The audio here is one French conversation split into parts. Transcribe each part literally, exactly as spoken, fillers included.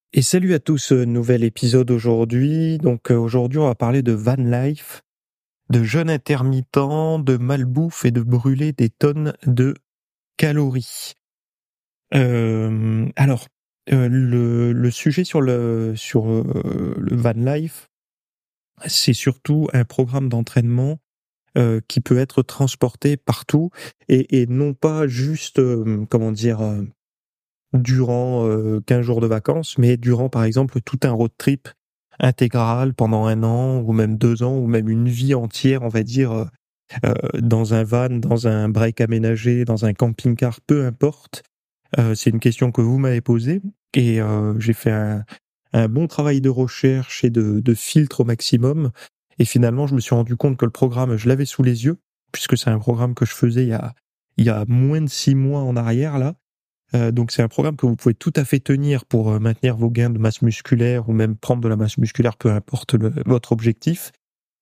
Et salut à tous, euh, nouvel épisode aujourd'hui. Donc euh, aujourd'hui on va parler de van life, de jeûne intermittent, de malbouffe et de brûler des tonnes de calories. Euh, alors euh, le, le sujet sur le sur euh, le van life, c'est surtout un programme d'entraînement euh, qui peut être transporté partout et, et non pas juste euh, comment dire euh, durant euh, quinze jours de vacances, mais durant par exemple tout un road trip intégral pendant un an ou même deux ans ou même une vie entière, on va dire, euh, euh, dans un van, dans un break aménagé, dans un camping-car, peu importe. Euh, c'est une question que vous m'avez posée et euh, j'ai fait un, un bon travail de recherche et de, de filtre au maximum. Et finalement, je me suis rendu compte que le programme, je l'avais sous les yeux, puisque c'est un programme que je faisais il y a, il y a moins de six mois en arrière, là. Euh, donc c'est un programme que vous pouvez tout à fait tenir pour euh, maintenir vos gains de masse musculaire ou même prendre de la masse musculaire, peu importe le, votre objectif.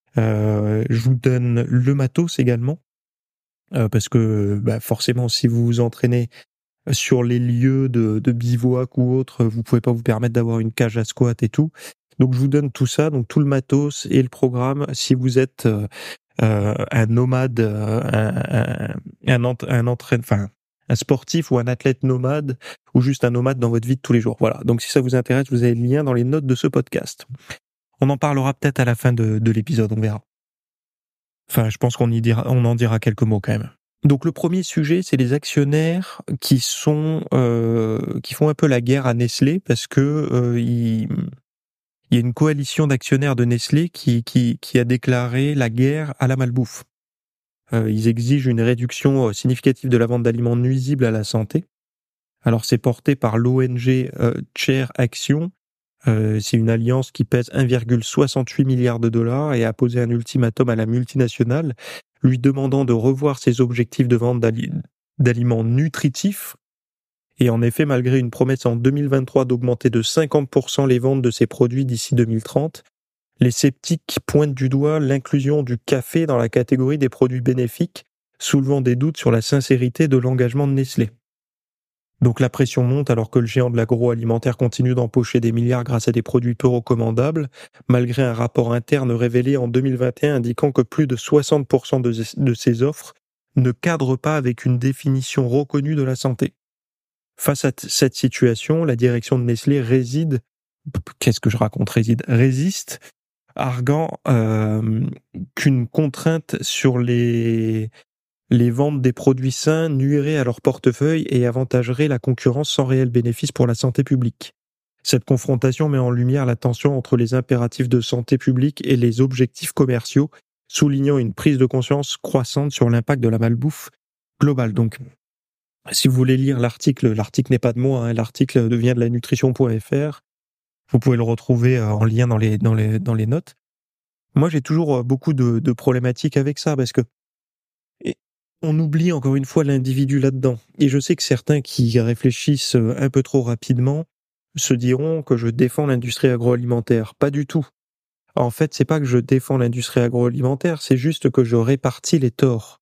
Euh, je vous donne le matos également, euh, parce que bah, forcément si vous vous entraînez sur les lieux de, de bivouac ou autre, vous pouvez pas vous permettre d'avoir une cage à squat et tout. Donc je vous donne tout ça, donc tout le matos et le programme. Si vous êtes euh, euh, un nomade, euh, un, un, un, un entraîne, enfin un sportif ou un athlète nomade ou juste un nomade dans votre vie de tous les jours. Voilà. Donc si ça vous intéresse, vous avez le lien dans les notes de ce podcast. On en parlera peut-être à la fin de, de l'épisode, on verra. Enfin, je pense qu'on y dira, on en dira quelques mots quand même. Donc le premier sujet, c'est les actionnaires qui sont euh, qui font un peu la guerre à Nestlé parce que euh, il, il y a une coalition d'actionnaires de Nestlé qui qui qui a déclaré la guerre à la malbouffe. Euh, ils exigent une réduction significative de la vente d'aliments nuisibles à la santé. Alors c'est porté par l'O N G euh, Chair Action. Euh, c'est une alliance qui pèse un virgule soixante-huit milliard de dollars et a posé un ultimatum à la multinationale, lui demandant de revoir ses objectifs de vente d'ali- d'aliments nutritifs. Et en effet, malgré une promesse en deux mille vingt-trois d'augmenter de cinquante pour cent les ventes de ces produits d'ici deux mille trente, les sceptiques pointent du doigt l'inclusion du café dans la catégorie des produits bénéfiques, soulevant des doutes sur la sincérité de l'engagement de Nestlé. Donc la pression monte alors que le géant de l'agroalimentaire continue d'empocher des milliards grâce à des produits peu recommandables, malgré un rapport interne révélé en deux mille vingt et un indiquant que plus de soixante pour cent de, de ces offres ne cadrent pas avec une définition reconnue de la santé. Face à t- cette situation, la direction de Nestlé réside, qu'est-ce que je raconte, réside, résiste, arguant euh, qu'une contrainte sur les les ventes des produits sains nuiraient à leur portefeuille et avantageraient la concurrence sans réel bénéfice pour la santé publique. Cette confrontation met en lumière la tension entre les impératifs de santé publique et les objectifs commerciaux, soulignant une prise de conscience croissante sur l'impact de la malbouffe globale. Donc, si vous voulez lire l'article, l'article n'est pas de moi, hein, l'article vient de la nutrition point f r. Vous pouvez le retrouver en lien dans les, dans les, dans les notes. Moi, j'ai toujours beaucoup de, de problématiques avec ça parce que et on oublie encore une fois l'individu là-dedans. Et je sais que certains qui réfléchissent un peu trop rapidement se diront que je défends l'industrie agroalimentaire. Pas du tout. En fait, c'est pas que je défends l'industrie agroalimentaire, c'est juste que je répartis les torts.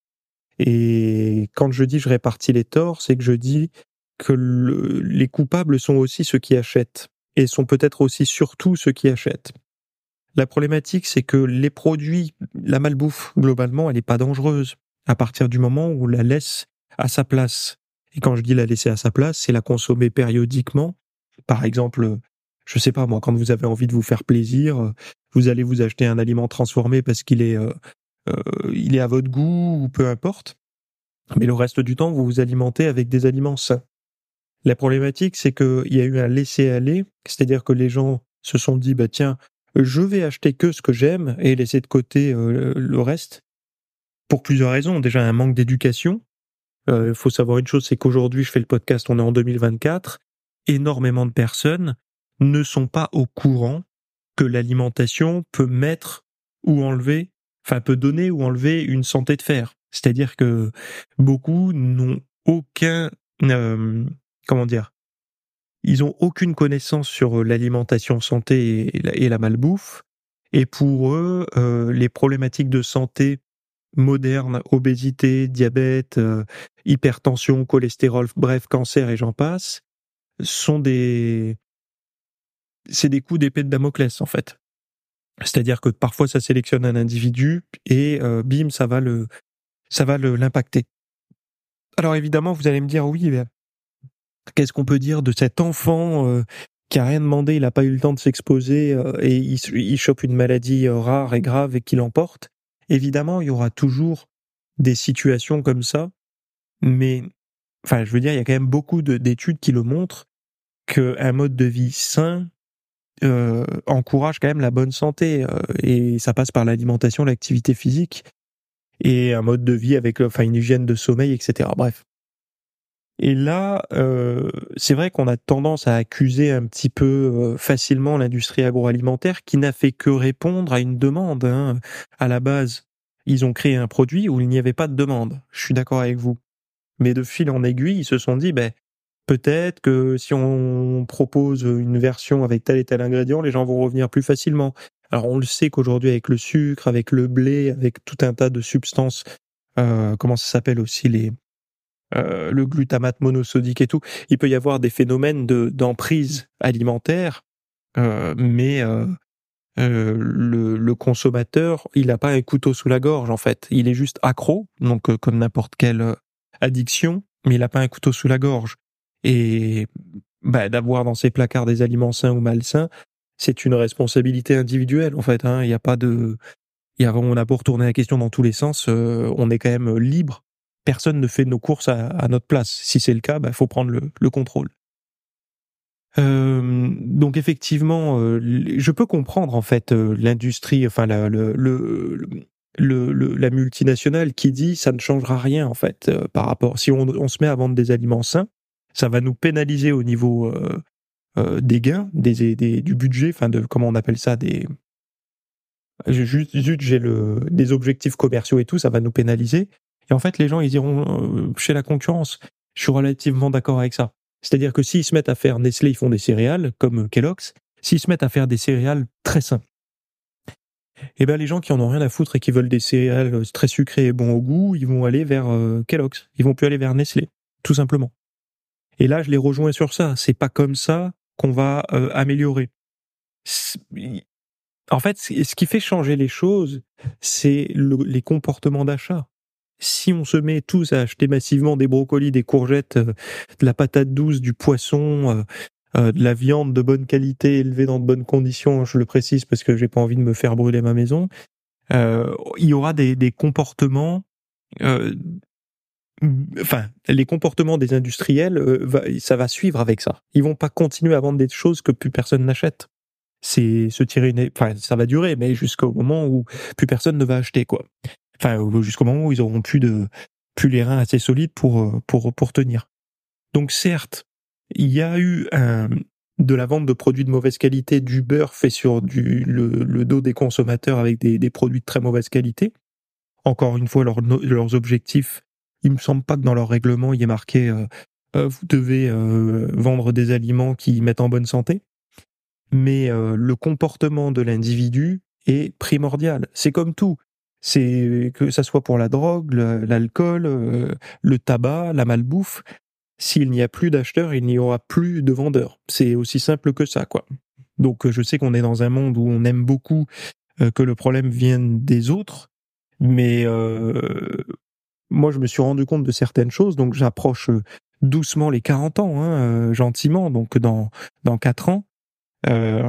Et quand je dis je répartis les torts, c'est que je dis que le, les coupables sont aussi ceux qui achètent. Et sont peut-être aussi surtout ceux qui achètent. La problématique, c'est que les produits, la malbouffe, globalement, elle n'est pas dangereuse à partir du moment où on la laisse à sa place. Et quand je dis la laisser à sa place, c'est la consommer périodiquement. Par exemple, je sais pas moi, quand vous avez envie de vous faire plaisir, vous allez vous acheter un aliment transformé parce qu'il est, euh, euh, il est à votre goût ou peu importe. Mais le reste du temps, vous vous alimentez avec des aliments sains. La problématique, c'est qu'il y a eu un laisser-aller, c'est-à-dire que les gens se sont dit, bah tiens, je vais acheter que ce que j'aime et laisser de côté euh, le reste, pour plusieurs raisons. Déjà, un manque d'éducation. Il euh, faut savoir une chose, c'est qu'aujourd'hui, je fais le podcast, on est en deux mille vingt-quatre, énormément de personnes ne sont pas au courant que l'alimentation peut mettre ou enlever, enfin peut donner ou enlever une santé de fer. C'est-à-dire que beaucoup n'ont aucun... Euh, comment dire, ils ont aucune connaissance sur l'alimentation santé et la, et la malbouffe. Et pour eux, euh, les problématiques de santé modernes, obésité, diabète, euh, hypertension, cholestérol, bref, cancer et j'en passe, sont des c'est des coups d'épée de Damoclès, en fait. C'est-à-dire que parfois ça sélectionne un individu et euh, bim, ça va le, ça va le, l'impacter. Alors évidemment, vous allez me dire oui, mais qu'est-ce qu'on peut dire de cet enfant euh, qui a rien demandé, il n'a pas eu le temps de s'exposer euh, et il, il chope une maladie euh, rare et grave et qui l'emporte. Évidemment, il y aura toujours des situations comme ça, mais enfin, je veux dire, il y a quand même beaucoup de, d'études qui le montrent qu'un mode de vie sain euh, encourage quand même la bonne santé euh, et ça passe par l'alimentation, l'activité physique et un mode de vie avec enfin une hygiène de sommeil, et cetera. Bref. Et là, euh, c'est vrai qu'on a tendance à accuser un petit peu euh, facilement l'industrie agroalimentaire qui n'a fait que répondre à une demande. Hein. À la base, ils ont créé un produit où il n'y avait pas de demande. Je suis d'accord avec vous. Mais de fil en aiguille, ils se sont dit, ben, peut-être que si on propose une version avec tel et tel ingrédient, les gens vont revenir plus facilement. Alors on le sait qu'aujourd'hui avec le sucre, avec le blé, avec tout un tas de substances, euh, comment ça s'appelle aussi les euh, le glutamate monosodique et tout, il peut y avoir des phénomènes de d'emprise alimentaire, euh, mais euh, euh, le, le consommateur, il n'a pas un couteau sous la gorge en fait. Il est juste accro, donc euh, comme n'importe quelle euh, addiction, mais il n'a pas un couteau sous la gorge. Et bah, d'avoir dans ses placards des aliments sains ou malsains, c'est une responsabilité individuelle en fait. Hein. Il n'y a pas de, il y a, on a beau retourner la question dans tous les sens, euh, on est quand même libre. Personne ne fait nos courses à, à notre place. Si c'est le cas, bah, faut prendre le, le contrôle. Euh, donc effectivement, euh, je peux comprendre en fait euh, l'industrie, enfin la, le, le, le, le, la multinationale qui dit ça ne changera rien en fait euh, par rapport. Si on, on se met à vendre des aliments sains, ça va nous pénaliser au niveau euh, euh, des gains, des, des, du budget, enfin de comment on appelle ça, des juste, juste j'ai le des objectifs commerciaux et tout, ça va nous pénaliser. Et en fait, les gens ils iront euh, chez la concurrence. Je suis relativement d'accord avec ça. C'est-à-dire que s'ils se mettent à faire Nestlé, ils font des céréales, comme Kellogg's, s'ils se mettent à faire des céréales très sains, eh ben les gens qui en ont rien à foutre et qui veulent des céréales très sucrées et bons au goût, ils vont aller vers euh, Kellogg's. Ils vont plus aller vers Nestlé, tout simplement. Et là, je les rejoins sur ça. C'est pas comme ça qu'on va euh, améliorer. C'est... En fait, ce qui fait changer les choses, c'est le, les comportements d'achat. Si on se met tous à acheter massivement des brocolis, des courgettes, euh, de la patate douce, du poisson, euh, euh, de la viande de bonne qualité, élevée dans de bonnes conditions, je le précise parce que j'ai pas envie de me faire brûler ma maison, euh, il y aura des, des comportements, euh, enfin, les comportements des industriels, euh, va, ça va suivre avec ça. Ils vont pas continuer à vendre des choses que plus personne n'achète. C'est se tirer une, enfin, ça va durer, mais jusqu'au moment où plus personne ne va acheter, quoi. Enfin, jusqu'au moment où ils auront plus de, plus les reins assez solides pour, pour, pour tenir. Donc, certes, il y a eu un, de la vente de produits de mauvaise qualité, du beurre fait sur du, le, le dos des consommateurs avec des, des produits de très mauvaise qualité. Encore une fois, leur, leurs objectifs, il me semble pas que dans leur règlement, il y ait marqué, euh, euh, vous devez euh, vendre des aliments qui mettent en bonne santé. Mais euh, le comportement de l'individu est primordial. C'est comme tout. C'est que ça soit pour la drogue, le, l'alcool, euh, le tabac, la malbouffe. S'il n'y a plus d'acheteurs, il n'y aura plus de vendeurs. C'est aussi simple que ça, quoi. Donc, je sais qu'on est dans un monde où on aime beaucoup euh, que le problème vienne des autres, mais euh, moi, je me suis rendu compte de certaines choses, donc j'approche doucement les quarante ans, hein, euh, gentiment. Donc, dans dans quatre ans. Euh,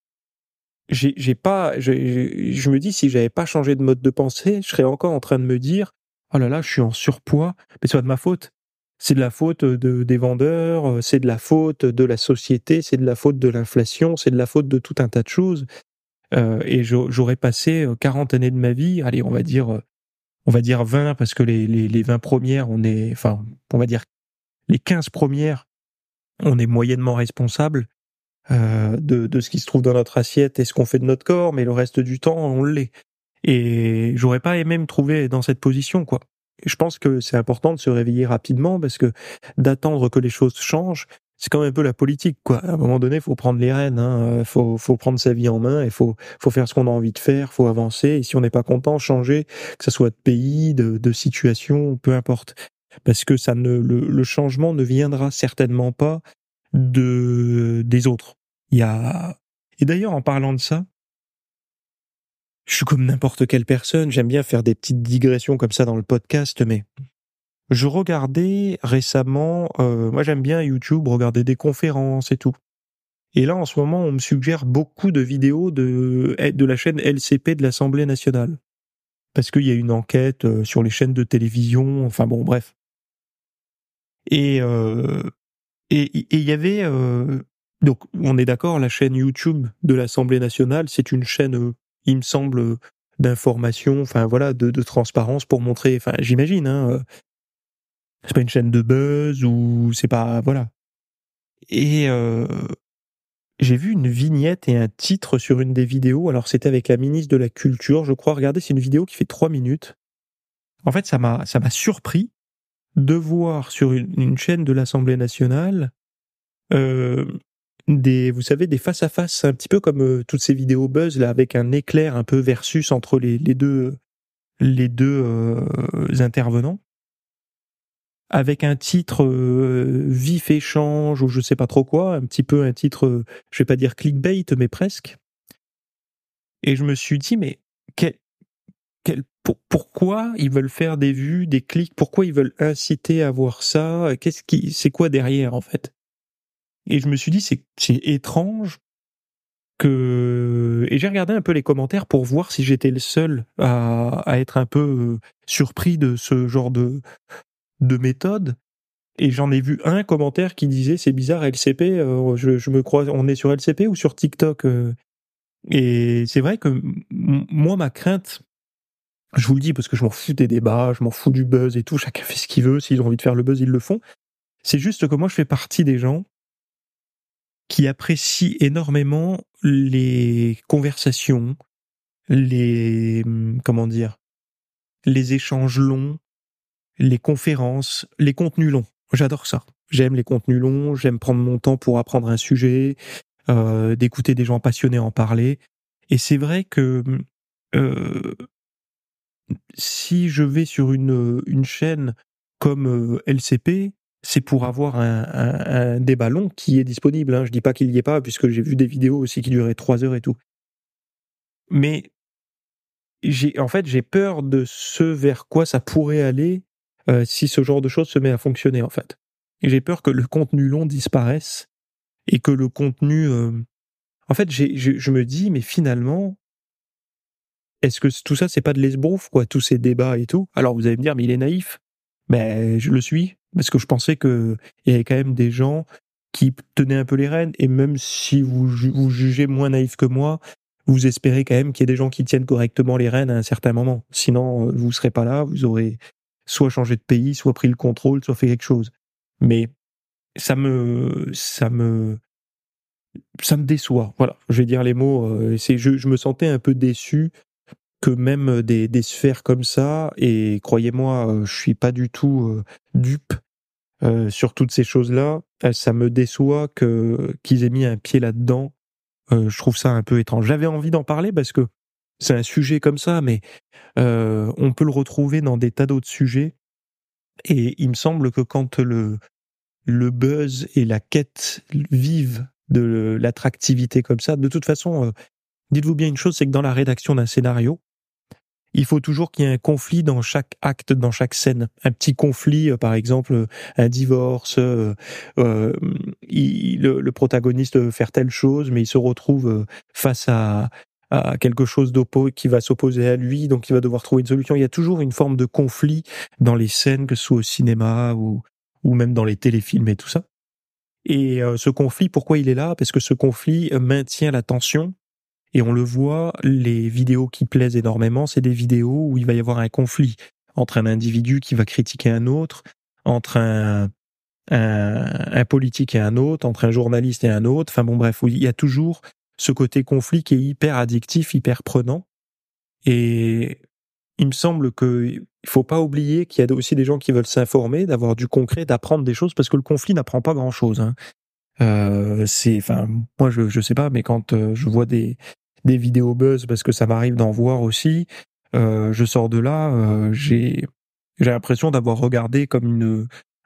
j'ai, j'ai pas, j'ai, je me dis si j'avais pas changé de mode de pensée, je serais encore en train de me dire oh là là, je suis en surpoids, mais c'est pas de ma faute. C'est de la faute de, des vendeurs, c'est de la faute de la société, c'est de la faute de l'inflation, c'est de la faute de tout un tas de choses. Euh, et j'aurais passé quarante années de ma vie, allez, on va dire, on va dire vingt parce que les, les, les vingt premières, on est, enfin, on va dire les quinze premières, on est moyennement responsable. Euh, de, de ce qui se trouve dans notre assiette et ce qu'on fait de notre corps, mais le reste du temps, on l'est. Et j'aurais pas aimé me trouver dans cette position, quoi. Et je pense que c'est important de se réveiller rapidement parce que d'attendre que les choses changent, c'est quand même un peu la politique, quoi. À un moment donné, faut prendre les rênes, hein. Faut, faut prendre sa vie en main et faut, faut faire ce qu'on a envie de faire, faut avancer. Et si on n'est pas content, changer, que ça soit de pays, de, de situation, peu importe. Parce que ça ne, le, le changement ne viendra certainement pas de, des autres. Il y a et d'ailleurs en parlant de ça, je suis comme n'importe quelle personne, j'aime bien faire des petites digressions comme ça dans le podcast, mais je regardais récemment, euh, moi j'aime bien YouTube, regarder des conférences et tout. Et là en ce moment, on me suggère beaucoup de vidéos de de la chaîne L C P de l'Assemblée nationale. Parce qu'il y a une enquête euh, sur les chaînes de télévision, enfin bon, bref. Et euh, et il y avait euh, donc on est d'accord, la chaîne YouTube de l'Assemblée nationale, c'est une chaîne, euh, il me semble, euh, d'information, enfin voilà, de, de transparence pour montrer, enfin j'imagine, hein, euh, c'est pas une chaîne de buzz ou c'est pas voilà. Et euh, j'ai vu une vignette et un titre sur une des vidéos. Alors c'était avec la ministre de la Culture, je crois. Regardez, c'est une vidéo qui fait trois minutes. En fait, ça m'a ça m'a surpris de voir sur une, une chaîne de l'Assemblée nationale euh, des, vous savez, des face à face, un petit peu comme euh, toutes ces vidéos buzz là, avec un éclair un peu versus entre les, les deux les deux euh, intervenants, avec un titre euh, vif échange ou je sais pas trop quoi, un petit peu un titre, euh, je vais pas dire clickbait, mais presque. Et je me suis dit, mais quel, quel, pour, pourquoi ils veulent faire des vues, des clics, pourquoi ils veulent inciter à voir ça, qu'est-ce qui, c'est quoi derrière en fait? Et je me suis dit, c'est, c'est étrange que, et j'ai regardé un peu les commentaires pour voir si j'étais le seul à, à être un peu euh, surpris de ce genre de, de méthode. Et j'en ai vu un commentaire qui disait, c'est bizarre, L C P, euh, je, je me crois, on est sur L C P ou sur TikTok? euh Et c'est vrai que m- moi, ma crainte, je vous le dis parce que je m'en fous des débats, je m'en fous du buzz et tout, chacun fait ce qu'il veut, s'ils ont envie de faire le buzz, ils le font. C'est juste que moi, je fais partie des gens qui apprécient énormément les conversations, les, hum, comment dire, les échanges longs, les conférences, les contenus longs. J'adore ça. J'aime les contenus longs, j'aime prendre mon temps pour apprendre un sujet, euh, d'écouter des gens passionnés en parler. Et c'est vrai que euh, si je vais sur une, une chaîne comme euh, L C P, c'est pour avoir un, un, un débat long qui est disponible. Hein. Je dis pas qu'il y ait pas, puisque j'ai vu des vidéos aussi qui duraient trois heures et tout. Mais j'ai, en fait, j'ai peur de ce vers quoi ça pourrait aller euh, si ce genre de choses se met à fonctionner, en fait. Et j'ai peur que le contenu long disparaisse et que le contenu... euh, En fait, j'ai, je, je me dis, mais finalement, est-ce que tout ça, c'est pas de l'esbrouf, quoi, tous ces débats et tout? Alors vous allez me dire, mais il est naïf. Ben, je le suis, parce que je pensais que il y avait quand même des gens qui tenaient un peu les rênes, et même si vous, ju- vous jugez moins naïf que moi, vous espérez quand même qu'il y ait des gens qui tiennent correctement les rênes à un certain moment. Sinon, euh, vous serez pas là, vous aurez soit changé de pays, soit pris le contrôle, soit fait quelque chose. Mais ça me, ça me, ça me déçoit. Voilà, je vais dire les mots. euh, c'est, je, je me sentais un peu déçu que même des, des sphères comme ça, et croyez-moi, euh, je suis pas du tout euh, dupe euh, sur toutes ces choses-là, euh, ça me déçoit que qu'ils aient mis un pied là-dedans. Euh, je trouve ça un peu étrange. J'avais envie d'en parler parce que c'est un sujet comme ça, mais euh, on peut le retrouver dans des tas d'autres sujets. Et il me semble que quand le le buzz et la quête vive de l'attractivité comme ça, de toute façon, euh, dites-vous bien une chose, c'est que dans la rédaction d'un scénario, il faut toujours qu'il y ait un conflit dans chaque acte, dans chaque scène. Un petit conflit, euh, par exemple, euh, un divorce, euh, euh, il- le, le protagoniste veut faire telle chose, mais il se retrouve euh, face à, à quelque chose d'oppo qui va s'opposer à lui, donc il va devoir trouver une solution. Il y a toujours une forme de conflit dans les scènes, que ce soit au cinéma ou, ou même dans les téléfilms et tout ça. Et euh, ce conflit, pourquoi il est là? Parce que ce conflit euh, maintient la tension. Et on le voit, les vidéos qui plaisent énormément, c'est des vidéos où il va y avoir un conflit entre un individu qui va critiquer un autre, entre un, un, un politique et un autre, entre un journaliste et un autre. Enfin bon, bref, où il y a toujours ce côté conflit qui est hyper addictif, hyper prenant. Et il me semble que il faut pas oublier qu'il y a aussi des gens qui veulent s'informer, d'avoir du concret, d'apprendre des choses, parce que le conflit n'apprend pas grand-chose. Hein. Euh, c'est, enfin, moi je je sais pas, mais quand euh, je vois des des vidéos buzz, parce que ça m'arrive d'en voir aussi, euh, je sors de là, euh, j'ai j'ai l'impression d'avoir regardé comme une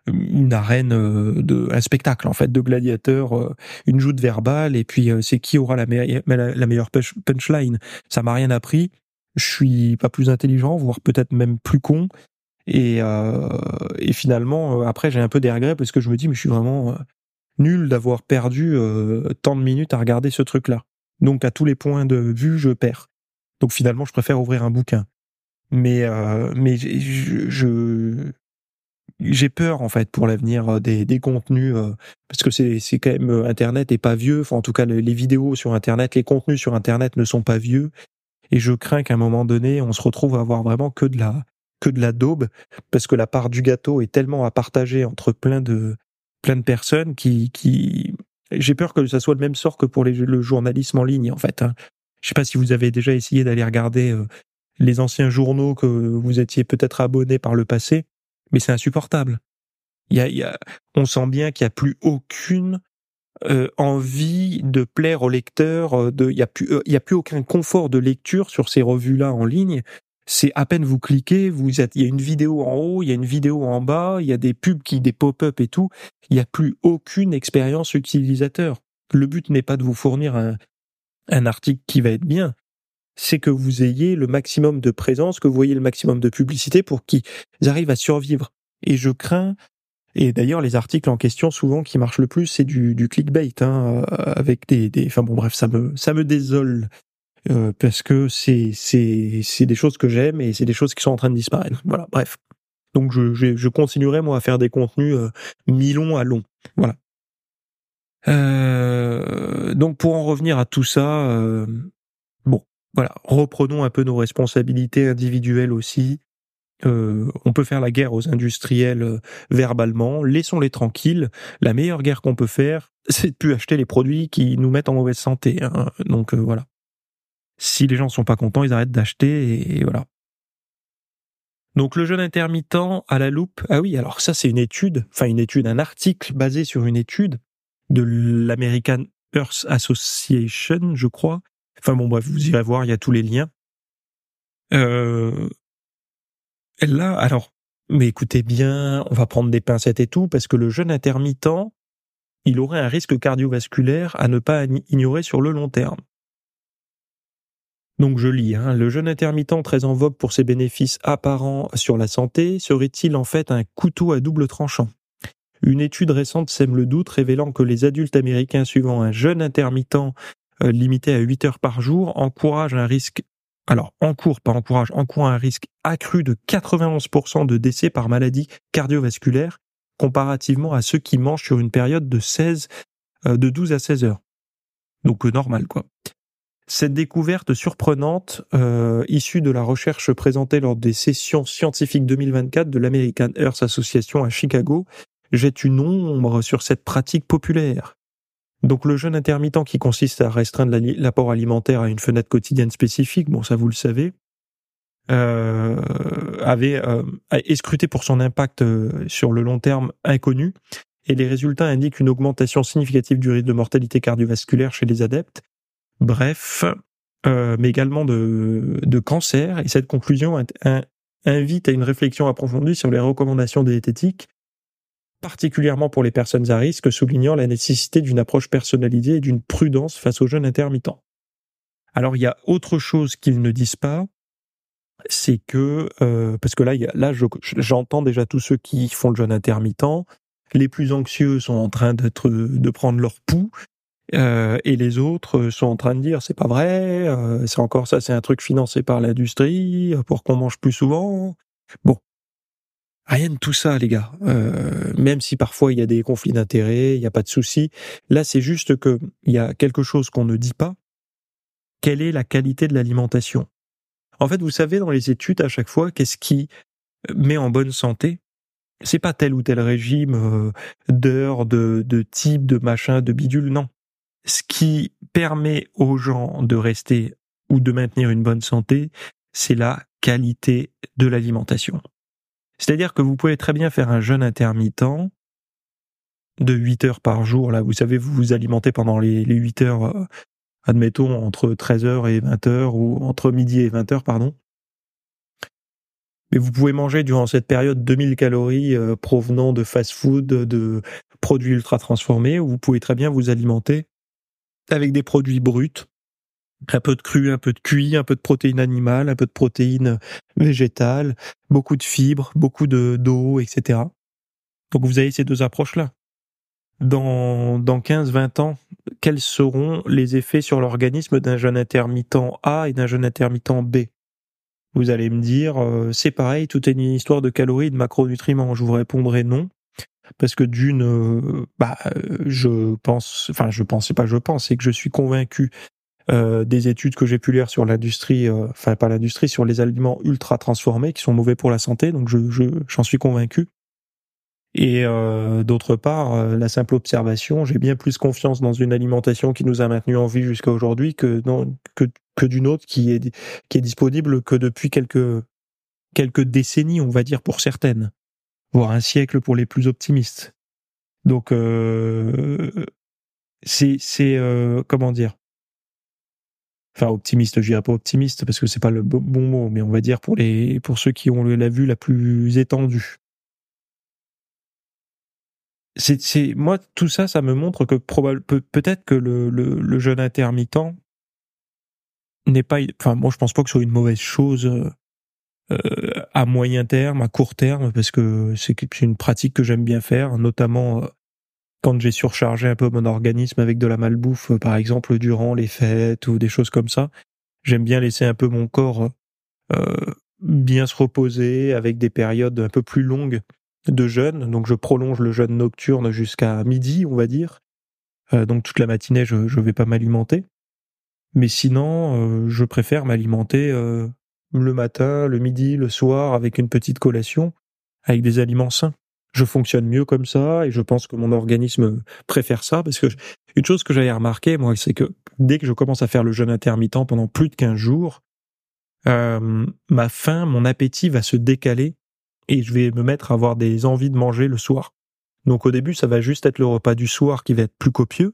une arène euh, de un spectacle en fait de gladiateurs, euh, une joute verbale et puis euh, c'est qui aura la, meilleure la, la meilleure punch- punchline. Ça m'a rien appris. Je suis pas plus intelligent, voire peut-être même plus con. Et, euh, et finalement, euh, après, j'ai un peu des regrets parce que je me dis, mais je suis vraiment euh, nul d'avoir perdu euh, tant de minutes à regarder ce truc-là. Donc à tous les points de vue, je perds. Donc finalement, je préfère ouvrir un bouquin. Mais euh, mais je, je j'ai peur en fait pour l'avenir des, des contenus euh, parce que c'est c'est quand même euh, Internet est pas vieux. Enfin en tout cas les, les vidéos sur Internet, les contenus sur Internet ne sont pas vieux. Et je crains qu'à un moment donné, on se retrouve à avoir vraiment que de la que de la daube parce que la part du gâteau est tellement à partager entre plein de plein de personnes qui qui j'ai peur que ça soit le même sort que pour les, le journalisme en ligne en fait. Hein. Je sais pas si vous avez déjà essayé d'aller regarder euh, les anciens journaux que vous étiez peut-être abonné par le passé, mais c'est insupportable. Il y a, il y a, on sent bien qu'il y a plus aucune euh, envie de plaire au lecteur. euh, De, il y a plus, euh, il y a plus aucun confort de lecture sur ces revues-là en ligne. C'est à peine vous cliquez, vous êtes, il y a une vidéo en haut, il y a une vidéo en bas, il y a des pubs qui, des pop-up et tout. Il y a plus aucune expérience utilisateur. Le but n'est pas de vous fournir un, un article qui va être bien. C'est que vous ayez le maximum de présence, que vous voyez le maximum de publicité pour qu'ils arrivent à survivre. Et je crains, et d'ailleurs les articles en question souvent qui marchent le plus, c'est du, du clickbait, hein, avec des, des, enfin bon bref, ça me, ça me désole euh, parce que c'est, c'est, c'est des choses que j'aime et c'est des choses qui sont en train de disparaître. Voilà, bref. Donc je, je, je continuerai moi à faire des contenus euh, mi-long à long. Voilà. Euh, donc pour en revenir à tout ça. Euh, Bon, voilà, reprenons un peu nos responsabilités individuelles aussi. Euh, on peut faire la guerre aux industriels euh, verbalement, laissons-les tranquilles. La meilleure guerre qu'on peut faire, c'est de plus acheter les produits qui nous mettent en mauvaise santé. Hein. Donc euh, voilà. Si les gens sont pas contents, ils arrêtent d'acheter et, et voilà. Donc le jeûne intermittent à la loupe. Ah oui, alors ça c'est une étude, enfin une étude, un article basé sur une étude de l'American Earth Association, je crois. Enfin bon bref, vous irez voir, il y a tous les liens. Euh, là, alors, mais écoutez bien, on va prendre des pincettes et tout, parce que le jeûne intermittent, il aurait un risque cardiovasculaire à ne pas ignorer sur le long terme. Donc je lis, hein, le jeûne intermittent très en vogue pour ses bénéfices apparents sur la santé, serait-il en fait un couteau à double tranchant ? Une étude récente sème le doute, révélant que les adultes américains suivant un jeûne intermittent euh, limité à huit heures par jour encouragent un risque Alors, encourt, pas encourage, encourt un risque accru de quatre-vingt-onze pour cent de décès par maladie cardiovasculaire, comparativement à ceux qui mangent sur une période de seize, euh, de douze à seize heures. Donc, euh, normal, quoi. Cette découverte surprenante, euh, issue de la recherche présentée lors des sessions scientifiques deux mille vingt-quatre de l'American Heart Association à Chicago, jette une ombre sur cette pratique populaire. Donc le jeûne intermittent qui consiste à restreindre l'apport alimentaire à une fenêtre quotidienne spécifique, bon ça vous le savez, euh, avait euh, est scruté pour son impact euh, sur le long terme inconnu, et les résultats indiquent une augmentation significative du risque de mortalité cardiovasculaire chez les adeptes, bref, euh, mais également de, de cancer, et cette conclusion in, in, invite à une réflexion approfondie sur les recommandations diététiques, particulièrement pour les personnes à risque, soulignant la nécessité d'une approche personnalisée et d'une prudence face au jeûne intermittent. Alors il y a autre chose qu'ils ne disent pas, c'est que, euh, parce que là, y a, là je, j'entends déjà tous ceux qui font le jeûne intermittent, les plus anxieux sont en train d'être, de prendre leur pouls, euh, et les autres sont en train de dire c'est pas vrai, euh, c'est encore ça, c'est un truc financé par l'industrie, pour qu'on mange plus souvent. Bon. Rien de tout ça, les gars. Euh, même si parfois il y a des conflits d'intérêts, il n'y a pas de souci. Là, c'est juste que il y a quelque chose qu'on ne dit pas. Quelle est la qualité de l'alimentation ? En fait, vous savez, dans les études, à chaque fois, qu'est-ce qui met en bonne santé ? C'est pas tel ou tel régime euh, d'heures, de, de type, de machin, de bidule, non. Ce qui permet aux gens de rester ou de maintenir une bonne santé, c'est la qualité de l'alimentation. C'est-à-dire que vous pouvez très bien faire un jeûne intermittent de huit heures par jour. Là, vous savez, vous vous alimentez pendant les, les huit heures, euh, admettons, entre treize heures et vingt heures, ou entre midi et vingt heures, pardon. Mais vous pouvez manger durant cette période deux mille calories euh, provenant de fast-food, de produits ultra transformés, ou vous pouvez très bien vous alimenter avec des produits bruts, un peu de cru, un peu de cuit, un peu de protéines animales, un peu de protéines végétales, beaucoup de fibres, beaucoup de d'eau, et cetera. Donc vous avez ces deux approches-là. Dans, dans quinze vingt ans, quels seront les effets sur l'organisme d'un jeûne intermittent A et d'un jeûne intermittent B? Vous allez me dire, euh, c'est pareil, tout est une histoire de calories et de macronutriments. Je vous répondrai non, parce que d'une, euh, bah, euh, je pense, enfin, je pense, c'est pas je pense, c'est que je suis convaincu euh, des études que j'ai pu lire sur l'industrie, euh, enfin pas l'industrie, sur les aliments ultra transformés qui sont mauvais pour la santé, donc je, je, j'en suis convaincu. Et euh, d'autre part, euh, la simple observation, j'ai bien plus confiance dans une alimentation qui nous a maintenus en vie jusqu'à aujourd'hui que, dans, que, que d'une autre qui est, qui est disponible que depuis quelques, quelques décennies, on va dire, pour certaines, voire un siècle pour les plus optimistes. Donc, euh, c'est, c'est euh, comment dire, enfin optimiste, je dirais pas optimiste parce que c'est pas le bon mot, mais on va dire pour les, pour ceux qui ont la vue la plus étendue. C'est, c'est, moi, tout ça, ça me montre que probable, peut, peut-être que le, le, le jeûne intermittent n'est pas, enfin, moi, je pense pas que ce soit une mauvaise chose euh, à moyen terme, à court terme, parce que c'est, c'est une pratique que j'aime bien faire, notamment euh, quand j'ai surchargé un peu mon organisme avec de la malbouffe, euh, par exemple, durant les fêtes ou des choses comme ça. J'aime bien laisser un peu mon corps euh, bien se reposer avec des périodes un peu plus longues de jeûne. Donc je prolonge le jeûne nocturne jusqu'à midi, on va dire. Euh, donc toute la matinée, je je vais pas m'alimenter. Mais sinon, euh, je préfère m'alimenter euh, le matin, le midi, le soir, avec une petite collation, avec des aliments sains. Je fonctionne mieux comme ça et je pense que mon organisme préfère ça parce que une chose que j'avais remarqué, moi, c'est que dès que je commence à faire le jeûne intermittent pendant plus de quinze jours, euh, ma faim, mon appétit va se décaler et je vais me mettre à avoir des envies de manger le soir. Donc au début, ça va juste être le repas du soir qui va être plus copieux,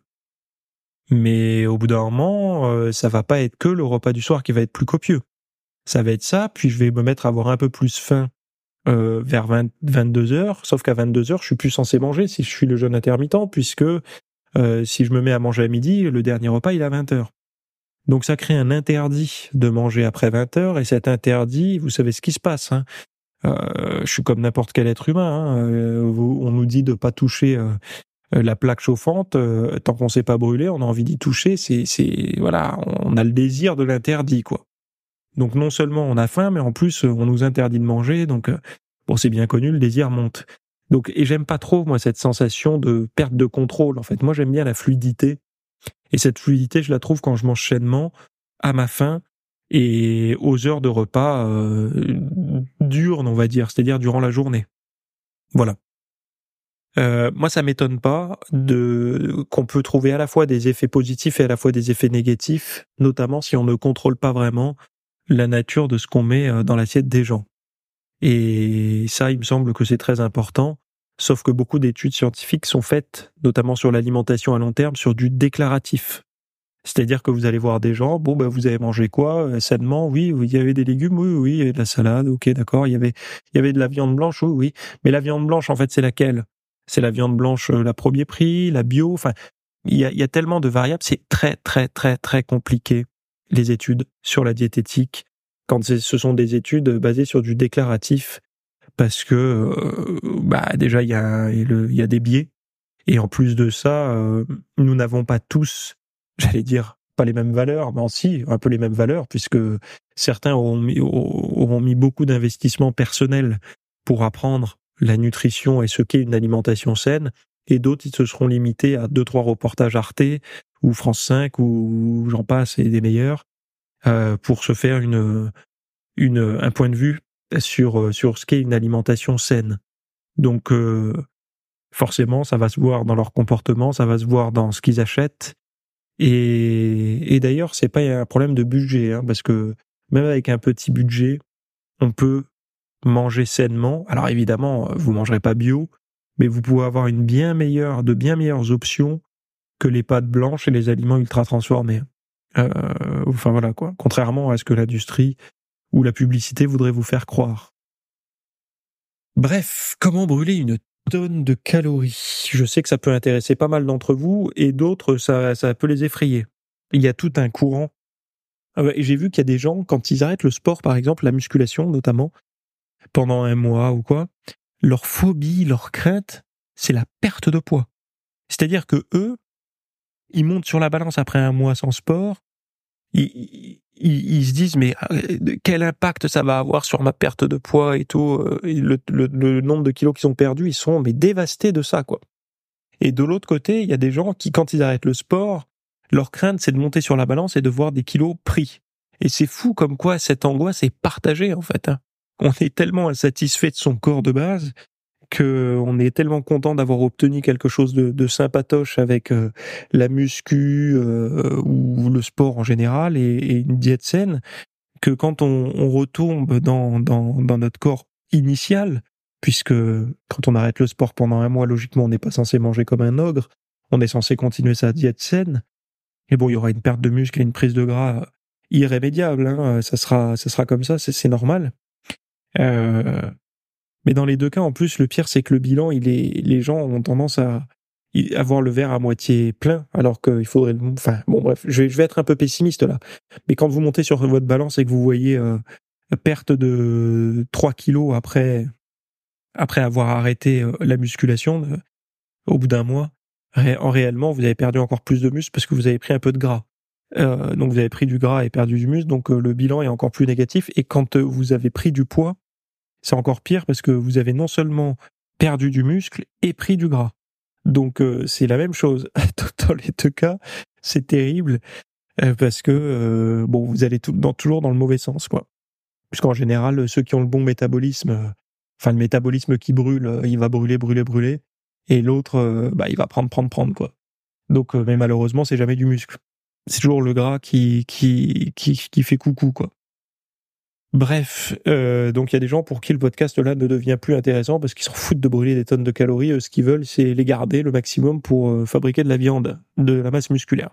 mais au bout d'un moment, euh, ça va pas être que le repas du soir qui va être plus copieux. Ça va être ça, puis je vais me mettre à avoir un peu plus faim euh, vers vingt, vingt-deux heures, sauf qu'à vingt-deux heures, je suis plus censé manger si je suis le jeûne intermittent, puisque euh, si je me mets à manger à midi, le dernier repas, il est à vingt heures. Donc ça crée un interdit de manger après vingt heures, et cet interdit, vous savez ce qui se passe, hein. Euh, je suis comme n'importe quel être humain, hein. Euh, on nous dit de pas toucher euh, la plaque chauffante, euh, tant qu'on s'est pas brûlé, on a envie d'y toucher, c'est, c'est, voilà, on a le désir de l'interdit, quoi. Donc non seulement on a faim, mais en plus on nous interdit de manger, donc euh, bon, c'est bien connu, le désir monte. Donc, et j'aime pas trop, moi, cette sensation de perte de contrôle, en fait. Moi, j'aime bien la fluidité. Et cette fluidité, je la trouve quand je mange sainement, à ma faim, et aux heures de repas euh, diurnes, on va dire, c'est-à-dire durant la journée. Voilà. Euh, moi, ça m'étonne pas de qu'on peut trouver à la fois des effets positifs et à la fois des effets négatifs, notamment si on ne contrôle pas vraiment la nature de ce qu'on met dans l'assiette des gens. Et ça, il me semble que c'est très important, sauf que beaucoup d'études scientifiques sont faites, notamment sur l'alimentation à long terme, sur du déclaratif. C'est-à-dire que vous allez voir des gens, bon, bah, vous avez mangé quoi, euh, sainement? Oui, oui, il y avait des légumes, oui, oui, il y avait de la salade, ok, d'accord, il y avait, il y avait de la viande blanche, oui, oui. Mais la viande blanche, en fait, c'est laquelle? C'est la viande blanche, euh, la premier prix, la bio, enfin, il y a, il y a tellement de variables, c'est très, très, très, très compliqué, les études sur la diététique, quand ce sont des études basées sur du déclaratif, parce que, euh, bah, déjà, il y a, il y a des biais, et en plus de ça, euh, nous n'avons pas tous, j'allais dire, pas les mêmes valeurs, mais si, un peu les mêmes valeurs, puisque certains auront mis, auront mis beaucoup d'investissements personnels pour apprendre la nutrition et ce qu'est une alimentation saine, et d'autres, ils se seront limités à deux, trois reportages Arte, ou France cinq, ou j'en passe, et des meilleurs, euh, pour se faire une, une, un point de vue sur, sur ce qu'est une alimentation saine. Donc, euh, forcément, ça va se voir dans leur comportement, ça va se voir dans ce qu'ils achètent. Et, et d'ailleurs, c'est pas un problème de budget, hein, parce que même avec un petit budget, on peut manger sainement. Alors évidemment, vous mangerez pas bio, mais vous pouvez avoir une bien meilleure, de bien meilleures options que les pâtes blanches et les aliments ultra transformés. Euh, enfin voilà quoi. Contrairement à ce que l'industrie ou la publicité voudrait vous faire croire. Bref, comment brûler une tonne de calories? Je sais que ça peut intéresser pas mal d'entre vous et d'autres, ça, ça peut les effrayer. Il y a tout un courant. Ah ouais, et j'ai vu qu'il y a des gens, quand ils arrêtent le sport, par exemple, la musculation notamment, pendant un mois ou quoi, leur phobie, leur crainte, c'est la perte de poids. C'est-à-dire que eux, ils montent sur la balance après un mois sans sport, ils, ils, ils se disent mais quel impact ça va avoir sur ma perte de poids et tout, le, le, le nombre de kilos qu'ils ont perdus, ils sont mais dévastés de ça, quoi. Et de l'autre côté, il y a des gens qui, quand ils arrêtent le sport, leur crainte, c'est de monter sur la balance et de voir des kilos pris. Et c'est fou comme quoi cette angoisse est partagée, en fait. Hein. On est tellement insatisfait de son corps de base que on est tellement content d'avoir obtenu quelque chose de, de sympatoche avec euh, la muscu euh, ou le sport en général et, et une diète saine, que quand on, on retombe dans, dans, dans notre corps initial, puisque quand on arrête le sport pendant un mois, logiquement, on n'est pas censé manger comme un ogre, on est censé continuer sa diète saine. Et bon, il y aura une perte de muscle et une prise de gras irrémédiable, hein, ça sera, ça sera comme ça, c'est, c'est normal. Euh, mais dans les deux cas, en plus, le pire, c'est que le bilan, il est, les gens ont tendance à avoir le verre à moitié plein, alors qu'il faudrait, enfin, bon, bref, je vais, je vais être un peu pessimiste là. Mais quand vous montez sur votre balance et que vous voyez euh, perte de trois kilos après, après avoir arrêté euh, la musculation, euh, au bout d'un mois, ré- en réellement, vous avez perdu encore plus de muscle parce que vous avez pris un peu de gras. Euh, donc vous avez pris du gras et perdu du muscle, donc euh, le bilan est encore plus négatif. Et quand euh, vous avez pris du poids, c'est encore pire parce que vous avez non seulement perdu du muscle et pris du gras. Donc euh, c'est la même chose. Dans les deux cas, c'est terrible euh, parce que euh, bon, vous allez tout, dans, toujours dans le mauvais sens, quoi. Puisqu'en général, ceux qui ont le bon métabolisme, euh, enfin le métabolisme qui brûle, euh, il va brûler, brûler, brûler, et l'autre, euh, bah il va prendre, prendre, prendre, quoi. Donc, euh, mais malheureusement, c'est jamais du muscle. C'est toujours le gras qui qui qui qui fait coucou, quoi. Bref, euh, donc il y a des gens pour qui le podcast là ne devient plus intéressant parce qu'ils s'en foutent de brûler des tonnes de calories. Eux, ce qu'ils veulent, c'est les garder le maximum pour euh, fabriquer de la viande, de la masse musculaire.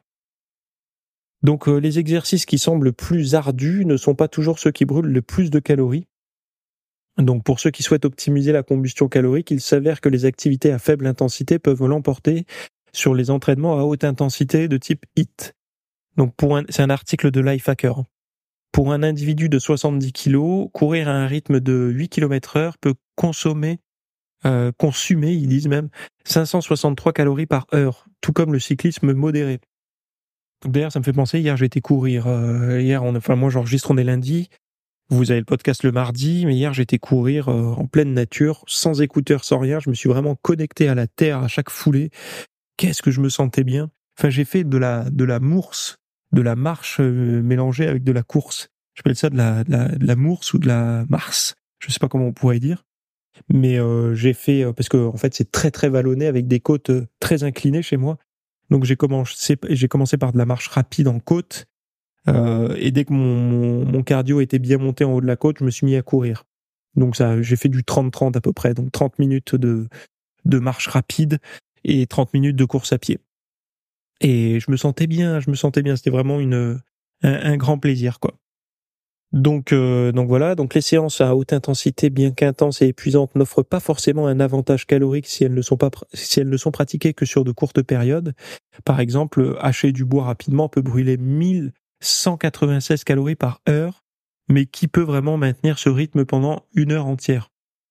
Donc euh, les exercices qui semblent plus ardus ne sont pas toujours ceux qui brûlent le plus de calories. Donc pour ceux qui souhaitent optimiser la combustion calorique, il s'avère que les activités à faible intensité peuvent l'emporter sur les entraînements à haute intensité de type H I I T. Donc pour un, c'est un article de Lifehacker. Pour un individu de soixante-dix kilos, courir à un rythme de huit kilomètres heure peut consommer, euh, consumer, ils disent même, cinq cent soixante-trois calories par heure, tout comme le cyclisme modéré. D'ailleurs, ça me fait penser, hier j'ai été courir, euh, hier, on, enfin moi j'enregistre, on est lundi, vous avez le podcast le mardi, mais hier j'ai été courir euh, en pleine nature, sans écouteurs, sans rien, je me suis vraiment connecté à la terre à chaque foulée. Qu'est-ce que je me sentais bien. Enfin, j'ai fait de la, de la mourse, de la marche euh, mélangée avec de la course. J'appelle ça de la, de la, de la mourse ou de la marche. Je sais pas comment on pourrait dire. Mais euh, j'ai fait, euh, parce que en fait c'est très très vallonné avec des côtes euh, très inclinées chez moi. Donc j'ai commencé, j'ai commencé par de la marche rapide en côte. Euh, et dès que mon, mon, mon cardio était bien monté en haut de la côte, je me suis mis à courir. Donc ça, j'ai fait du trente trente à peu près. Donc trente minutes de, de marche rapide et trente minutes de course à pied. Et je me sentais bien, je me sentais bien. C'était vraiment une, un, un grand plaisir, quoi. Donc, euh, donc voilà. Donc les séances à haute intensité, bien qu'intenses et épuisantes, n'offrent pas forcément un avantage calorique si elles ne sont pas, si elles ne sont pratiquées que sur de courtes périodes. Par exemple, hacher du bois rapidement peut brûler mille cent quatre-vingt-seize calories par heure, mais qui peut vraiment maintenir ce rythme pendant une heure entière?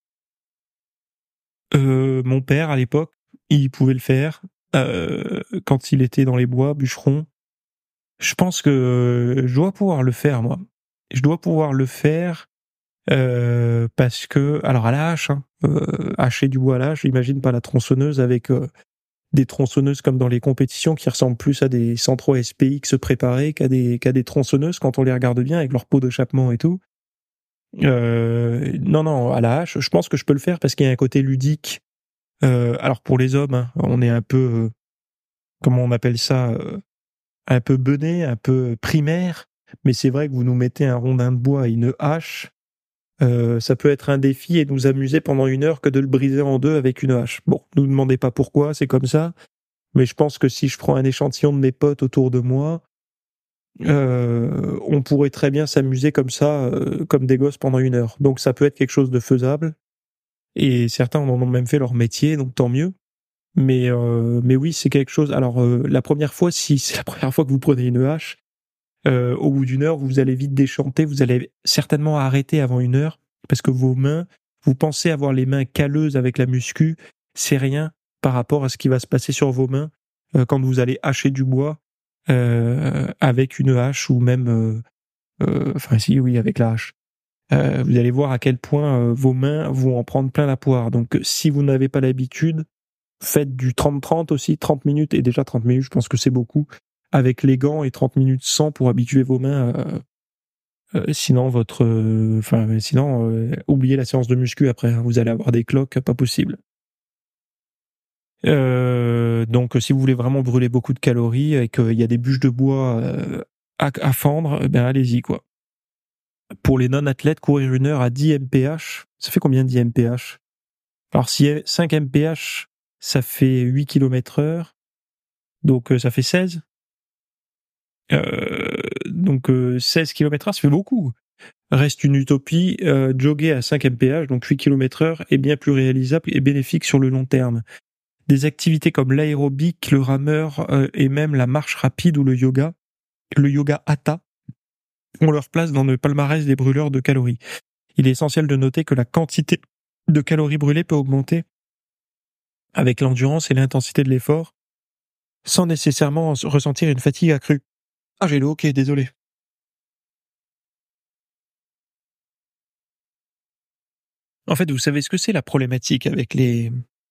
Euh, mon père, à l'époque, il pouvait le faire. Euh, quand il était dans les bois, bûcheron. Je pense que je dois pouvoir le faire, moi. Je dois pouvoir le faire euh, parce que, alors à la hache, hein, euh, hacher du bois à la hache, j'imagine pas la tronçonneuse avec euh, des tronçonneuses comme dans les compétitions qui ressemblent plus à des Centro S P X préparés qu'à des, qu'à des tronçonneuses quand on les regarde bien avec leur pot d'échappement et tout. Euh, non, non, à la hache, je pense que je peux le faire parce qu'il y a un côté ludique. Euh, alors pour les hommes, hein, on est un peu, euh, comment on appelle ça, euh, un peu bené, un peu primaire, mais c'est vrai que vous nous mettez un rondin de bois et une hache, euh, ça peut être un défi et nous amuser pendant une heure que de le briser en deux avec une hache. Bon, ne nous demandez pas pourquoi, c'est comme ça, mais je pense que si je prends un échantillon de mes potes autour de moi, euh, on pourrait très bien s'amuser comme ça, euh, comme des gosses pendant une heure. Donc ça peut être quelque chose de faisable. et certains en ont même fait leur métier, donc tant mieux. Mais euh, mais oui, c'est quelque chose. Alors euh, la première fois, si c'est la première fois que vous prenez une hache, euh, au bout d'une heure, vous allez vite déchanter, vous allez certainement arrêter avant une heure parce que vos mains, vous pensez avoir les mains calleuses avec la muscu, c'est rien par rapport à ce qui va se passer sur vos mains euh, quand vous allez hacher du bois euh, avec une hache ou même, euh, euh, enfin si oui avec la hache. Euh, vous allez voir à quel point euh, vos mains vont en prendre plein la poire. Donc si vous n'avez pas l'habitude, faites du trente trente aussi, trente minutes, et déjà trente minutes, je pense que c'est beaucoup, avec les gants, et trente minutes sans pour habituer vos mains. Euh, euh, sinon, votre, enfin, euh, sinon, euh, oubliez la séance de muscu après. Hein, vous allez avoir des cloques, pas possible. Euh, donc, si vous voulez vraiment brûler beaucoup de calories et qu'il y a des bûches de bois euh, à, à fendre, ben allez-y quoi. Pour les non-athlètes, courir une heure à dix M P H, ça fait combien dix M P H? Alors, si cinq M P H, ça fait huit kilomètres heure, donc euh, ça fait seize. Euh, donc euh, seize kilomètres heure, ça fait beaucoup. Reste une utopie, euh, jogger à cinq M P H, donc huit kilomètres heure, est bien plus réalisable et bénéfique sur le long terme. Des activités comme l'aérobic, le rameur euh, et même la marche rapide ou le yoga, le yoga hatha, ont leur place dans le palmarès des brûleurs de calories. Il est essentiel de noter que la quantité de calories brûlées peut augmenter avec l'endurance et l'intensité de l'effort, sans nécessairement ressentir une fatigue accrue. Ah, j'ai le ok, désolé. En fait, vous savez ce que c'est la problématique avec les,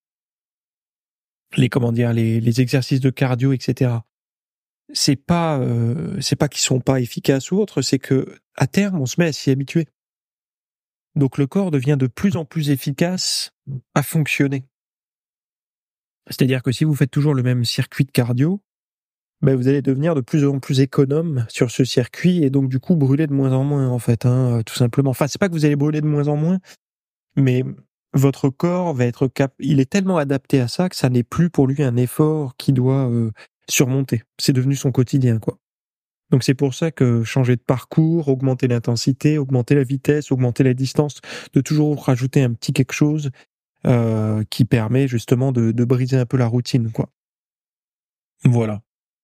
les comment dire, les, les exercices de cardio, et cetera. C'est pas, euh, c'est pas qu'ils sont pas efficaces ou autre, c'est que à terme, on se met à s'y habituer. Donc le corps devient de plus en plus efficace à fonctionner. C'est-à-dire que si vous faites toujours le même circuit de cardio, ben vous allez devenir de plus en plus économe sur ce circuit et donc du coup brûler de moins en moins en fait, hein, tout simplement. Enfin, c'est pas que vous allez brûler de moins en moins, mais votre corps va être cap, il est tellement adapté à ça que ça n'est plus pour lui un effort qui doit euh, surmonter. C'est devenu son quotidien, quoi. Donc c'est pour ça que changer de parcours, augmenter l'intensité, augmenter la vitesse, augmenter la distance, de toujours rajouter un petit quelque chose euh, qui permet justement de, de briser un peu la routine, quoi. Voilà.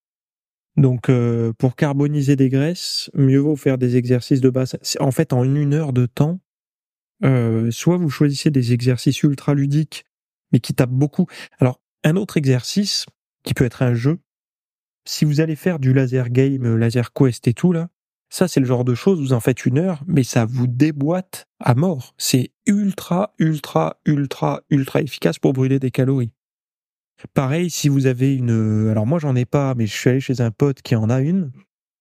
Donc euh, pour carboniser des graisses, mieux vaut faire des exercices de base. En fait, en une heure de temps, euh, soit vous choisissez des exercices ultra ludiques, mais qui tapent beaucoup. Alors, un autre exercice, qui peut être un jeu, si vous allez faire du laser game, laser quest et tout, là, ça, c'est le genre de choses, vous en faites une heure, mais ça vous déboîte à mort. C'est ultra, ultra, ultra, ultra efficace pour brûler des calories. Pareil, si vous avez une... Alors moi, j'en ai pas, mais je suis allé chez un pote qui en a une.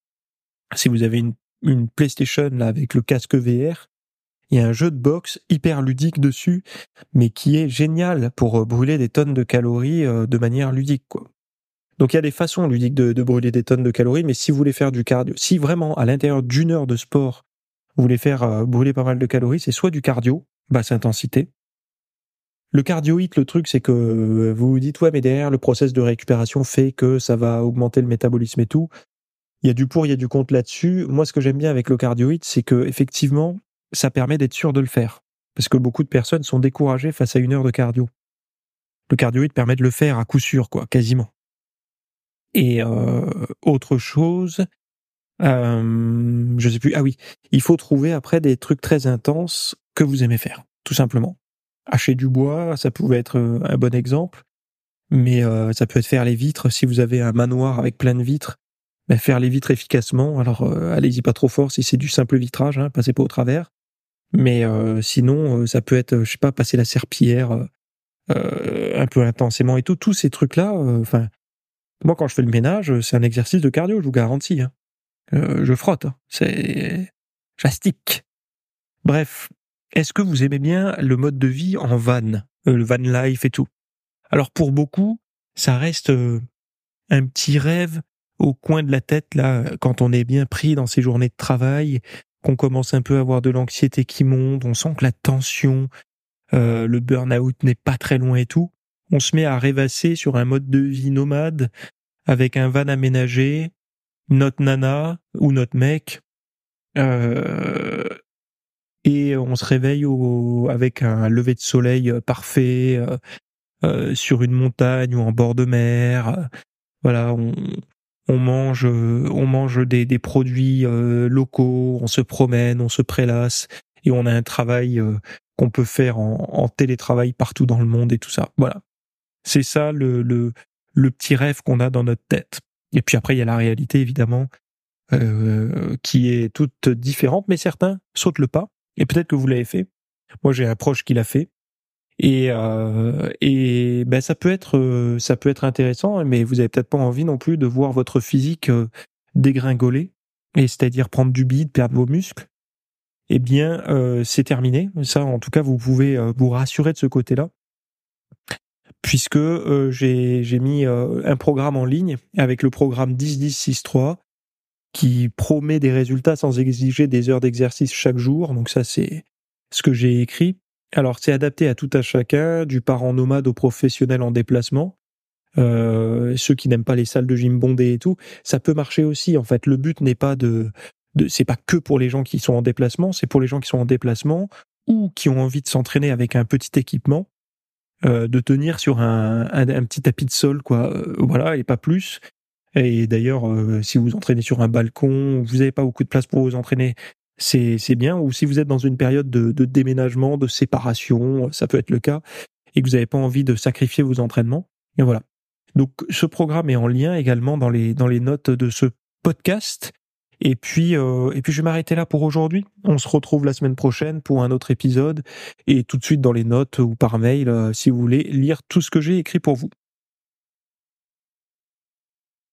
Si vous avez une, une PlayStation, là, avec le casque V R, il y a un jeu de boxe hyper ludique dessus, mais qui est génial pour brûler des tonnes de calories de manière ludique, quoi. Donc il y a des façons ludiques de, de brûler des tonnes de calories, mais si vous voulez faire du cardio, si vraiment à l'intérieur d'une heure de sport, vous voulez faire euh, brûler pas mal de calories, c'est soit du cardio, basse intensité. Le cardio hit, le truc, c'est que euh, vous vous dites, ouais, mais derrière, le process de récupération fait que ça va augmenter le métabolisme et tout. Il y a du pour, il y a du contre là-dessus. Moi, ce que j'aime bien avec le cardio hit, c'est que effectivement, ça permet d'être sûr de le faire. Parce que beaucoup de personnes sont découragées face à une heure de cardio. Le cardio hit permet de le faire à coup sûr, quoi, quasiment. Et euh, autre chose, euh, je sais plus. Ah oui, il faut trouver après des trucs très intenses que vous aimez faire, tout simplement. Hacher du bois, ça pouvait être un bon exemple, mais euh, ça peut être faire les vitres. Si vous avez un manoir avec plein de vitres, ben faire les vitres efficacement. Alors euh, allez-y pas trop fort si c'est du simple vitrage, hein, passez pas au travers. Mais euh, sinon, euh, ça peut être, je sais pas, passer la serpillière euh, un peu intensément et tout. Tous ces trucs-là, enfin. Euh, Moi, quand je fais le ménage, c'est un exercice de cardio, je vous garantis. Hein. Euh, je frotte, hein. C'est... J'astique. Bref, est-ce que vous aimez bien le mode de vie en van, euh, le van life et tout? Alors pour beaucoup, ça reste euh, un petit rêve au coin de la tête, là, quand on est bien pris dans ses journées de travail, qu'on commence un peu à avoir de l'anxiété qui monte, on sent que la tension, euh, le burn-out n'est pas très loin et tout. On se met à rêvasser sur un mode de vie nomade, avec un van aménagé, notre nana ou notre mec, euh, et on se réveille au, avec un lever de soleil parfait euh, euh, sur une montagne ou en bord de mer. Voilà, on, on mange, on mange des, des produits euh, locaux, on se promène, on se prélasse et on a un travail euh, qu'on peut faire en, en télétravail partout dans le monde et tout ça. Voilà, c'est ça le, le, le petit rêve qu'on a dans notre tête. Et puis après, il y a la réalité évidemment euh, qui est toute différente, mais certains sautent le pas. Et peut-être que vous l'avez fait. Moi, j'ai un proche qui l'a fait. Et euh, et ben ça peut être euh, ça peut être intéressant, mais vous avez peut-être pas envie non plus de voir votre physique euh, dégringoler, et c'est-à-dire prendre du bide, perdre vos muscles. Eh bien, euh, c'est terminé. Ça, en tout cas, vous pouvez euh, vous rassurer de ce côté-là, puisque euh, j'ai j'ai mis euh, un programme en ligne avec le programme dix dix six trois qui promet des résultats sans exiger des heures d'exercice chaque jour. Donc ça, c'est ce que j'ai écrit. Alors, c'est adapté à tout à chacun, du parent nomade au professionnel en déplacement. Euh, ceux qui n'aiment pas les salles de gym bondées et tout, ça peut marcher aussi. En fait, le but n'est pas de, de, c'est pas que pour les gens qui sont en déplacement, c'est pour les gens qui sont en déplacement ou qui ont envie de s'entraîner avec un petit équipement, euh, de tenir sur un, un, un petit tapis de sol, quoi. Euh, voilà, et pas plus. Et d'ailleurs, euh, si vous entraînez sur un balcon, vous n'avez pas beaucoup de place pour vous entraîner, c'est c'est bien. Ou si vous êtes dans une période de, de déménagement, de séparation, ça peut être le cas, et que vous n'avez pas envie de sacrifier vos entraînements. Et voilà. Donc ce programme est en lien également dans les dans les notes de ce podcast. Et puis euh, et puis je vais m'arrêter là pour aujourd'hui. On se retrouve la semaine prochaine pour un autre épisode, et tout de suite dans les notes ou par mail euh, si vous voulez lire tout ce que j'ai écrit pour vous.